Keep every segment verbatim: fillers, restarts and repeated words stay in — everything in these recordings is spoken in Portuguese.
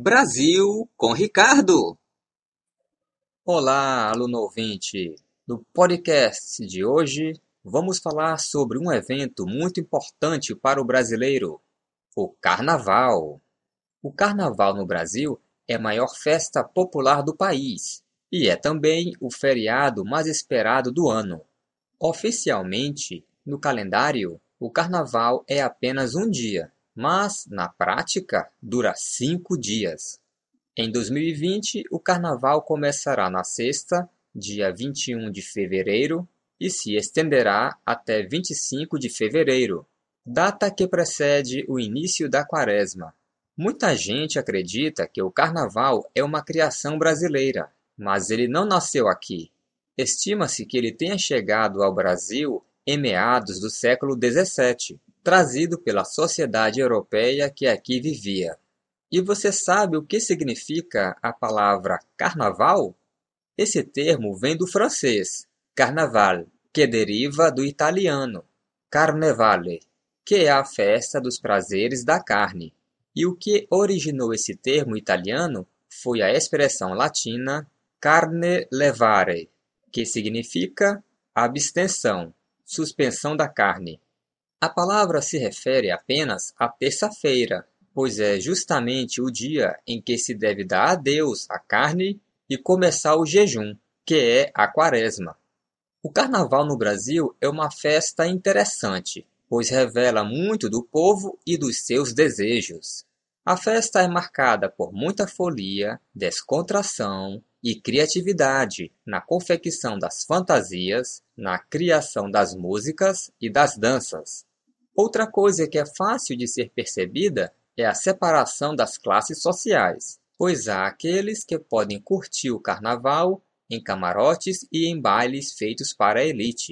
Brasil com Ricardo. Olá, aluno ouvinte! No podcast de hoje, vamos falar sobre um evento muito importante para o brasileiro, o Carnaval. O Carnaval no Brasil é a maior festa popular do país e é também o feriado mais esperado do ano. Oficialmente, no calendário, o Carnaval é apenas um dia, mas, na prática, dura cinco dias. Em dois mil e vinte, o Carnaval começará na sexta, dia vinte e um de fevereiro, e se estenderá até vinte e cinco de fevereiro, data que precede o início da Quaresma. Muita gente acredita que o Carnaval é uma criação brasileira, mas ele não nasceu aqui. Estima-se que ele tenha chegado ao Brasil em meados do século dezessete, trazido pela sociedade europeia que aqui vivia. E você sabe o que significa a palavra carnaval? Esse termo vem do francês, carnaval, que deriva do italiano, carnevale, que é a festa dos prazeres da carne. E o que originou esse termo italiano foi a expressão latina carne levare, que significa abstenção, suspensão da carne. A palavra se refere apenas à terça-feira, pois é justamente o dia em que se deve dar adeus à carne e começar o jejum, que é a Quaresma. O Carnaval no Brasil é uma festa interessante, pois revela muito do povo e dos seus desejos. A festa é marcada por muita folia, descontração e criatividade na confecção das fantasias, na criação das músicas e das danças. Outra coisa que é fácil de ser percebida é a separação das classes sociais, pois há aqueles que podem curtir o carnaval em camarotes e em bailes feitos para a elite.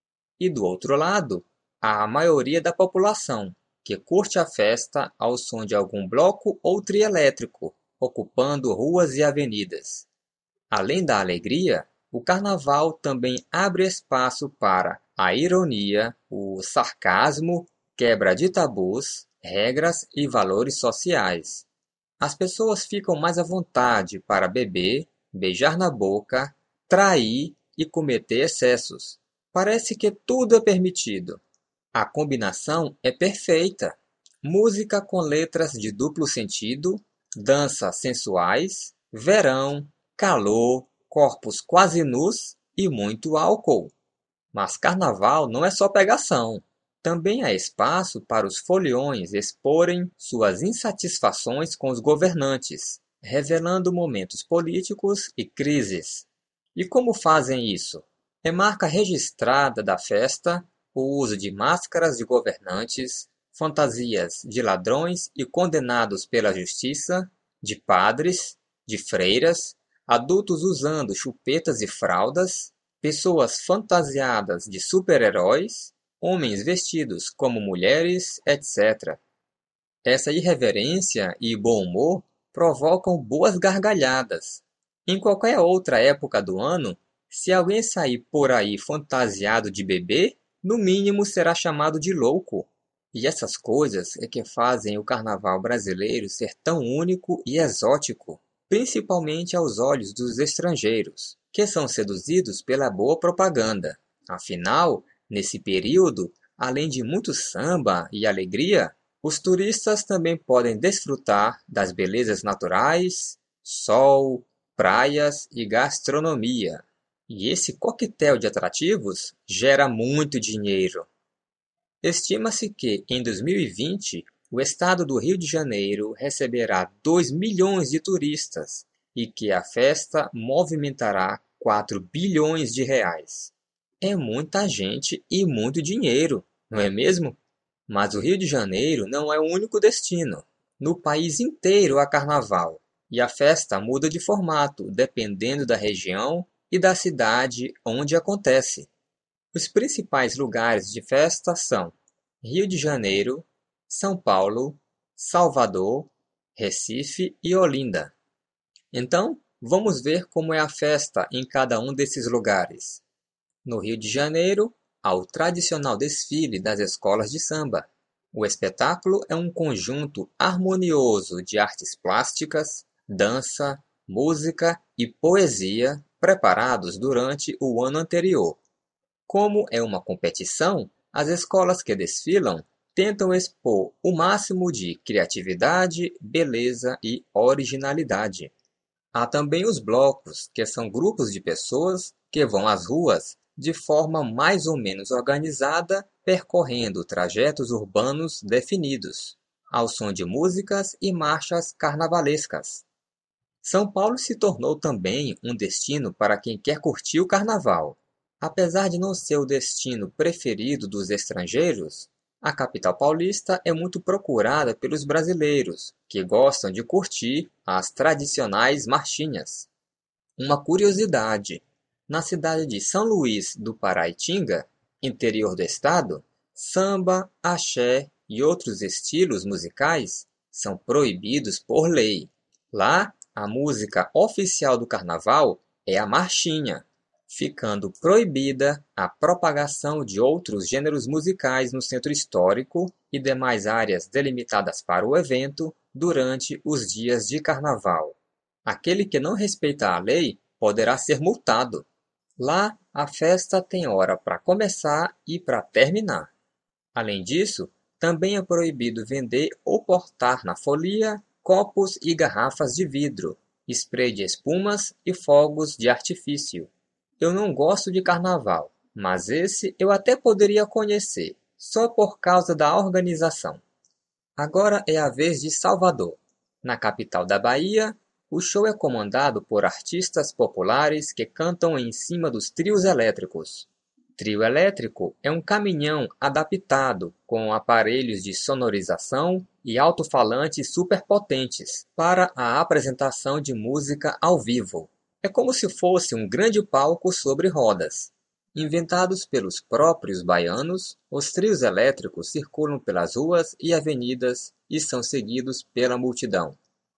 E do outro lado, há a maioria da população, que curte a festa ao som de algum bloco ou trio elétrico, ocupando ruas e avenidas. Além da alegria, o carnaval também abre espaço para a ironia, o sarcasmo, quebra de tabus, regras e valores sociais. As pessoas ficam mais à vontade para beber, beijar na boca, trair e cometer excessos. Parece que tudo é permitido. A combinação é perfeita. Música com letras de duplo sentido, danças sensuais, verão, calor, corpos quase nus e muito álcool. Mas carnaval não é só pegação. Também há espaço para os foliões exporem suas insatisfações com os governantes, revelando momentos políticos e crises. E como fazem isso? É marca registrada da festa o uso de máscaras de governantes, fantasias de ladrões e condenados pela justiça, de padres, de freiras, adultos usando chupetas e fraldas, pessoas fantasiadas de super-heróis, homens vestidos como mulheres, etcétera. Essa irreverência e bom humor provocam boas gargalhadas. Em qualquer outra época do ano, se alguém sair por aí fantasiado de bebê, no mínimo será chamado de louco. E essas coisas é que fazem o carnaval brasileiro ser tão único e exótico, principalmente aos olhos dos estrangeiros, que são seduzidos pela boa propaganda. Afinal, nesse período, além de muito samba e alegria, os turistas também podem desfrutar das belezas naturais, sol, praias e gastronomia. E esse coquetel de atrativos gera muito dinheiro. Estima-se que, em dois mil e vinte, o estado do Rio de Janeiro receberá dois milhões de turistas e que a festa movimentará quatro bilhões de reais. É muita gente e muito dinheiro, não é mesmo? Mas o Rio de Janeiro não é o único destino. No país inteiro há carnaval, e a festa muda de formato dependendo da região e da cidade onde acontece. Os principais lugares de festa são Rio de Janeiro, São Paulo, Salvador, Recife e Olinda. Então, vamos ver como é a festa em cada um desses lugares. No Rio de Janeiro, há o tradicional desfile das escolas de samba. O espetáculo é um conjunto harmonioso de artes plásticas, dança, música e poesia preparados durante o ano anterior. Como é uma competição, as escolas que desfilam tentam expor o máximo de criatividade, beleza e originalidade. Há também os blocos, que são grupos de pessoas que vão às ruas de forma mais ou menos organizada, percorrendo trajetos urbanos definidos, ao som de músicas e marchas carnavalescas. São Paulo se tornou também um destino para quem quer curtir o carnaval. Apesar de não ser o destino preferido dos estrangeiros, a capital paulista é muito procurada pelos brasileiros, que gostam de curtir as tradicionais marchinhas. Uma curiosidade: na cidade de São Luís do Paraitinga, interior do estado, samba, axé e outros estilos musicais são proibidos por lei. Lá, a música oficial do carnaval é a marchinha, ficando proibida a propagação de outros gêneros musicais no centro histórico e demais áreas delimitadas para o evento durante os dias de carnaval. Aquele que não respeitar a lei poderá ser multado. Lá, a festa tem hora para começar e para terminar. Além disso, também é proibido vender ou portar na folia copos e garrafas de vidro, spray de espumas e fogos de artifício. Eu não gosto de carnaval, mas esse eu até poderia conhecer, só por causa da organização. Agora é a vez de Salvador. Na capital da Bahia, o show é comandado por artistas populares que cantam em cima dos trios elétricos. Trio elétrico é um caminhão adaptado com aparelhos de sonorização e alto-falantes superpotentes para a apresentação de música ao vivo. É como se fosse um grande palco sobre rodas. Inventados pelos próprios baianos, os trios elétricos circulam pelas ruas e avenidas e são seguidos pela multidão.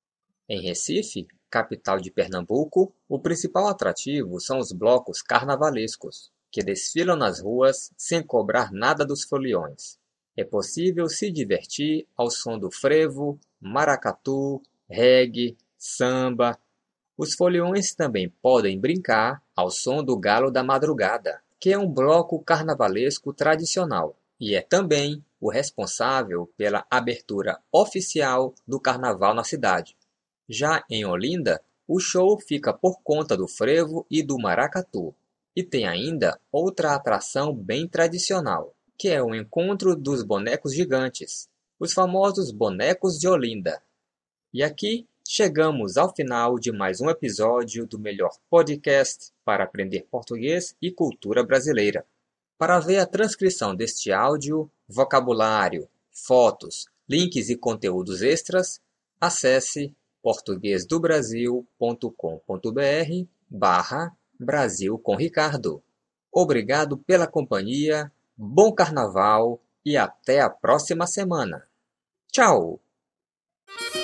Em Recife, capital de Pernambuco, o principal atrativo são os blocos carnavalescos, que desfilam nas ruas sem cobrar nada dos foliões. É possível se divertir ao som do frevo, maracatu, reggae, samba. Os foliões também podem brincar ao som do Galo da Madrugada, que é um bloco carnavalesco tradicional e é também o responsável pela abertura oficial do carnaval na cidade. Já em Olinda, o show fica por conta do frevo e do maracatu. E tem ainda outra atração bem tradicional, que é o encontro dos bonecos gigantes, os famosos bonecos de Olinda. E aqui chegamos ao final de mais um episódio do melhor podcast para aprender português e cultura brasileira. Para ver a transcrição deste áudio, vocabulário, fotos, links e conteúdos extras, acesse portuguesdobrasil.com.br barra Brasil com Ricardo. Obrigado pela companhia, bom carnaval e até a próxima semana. Tchau!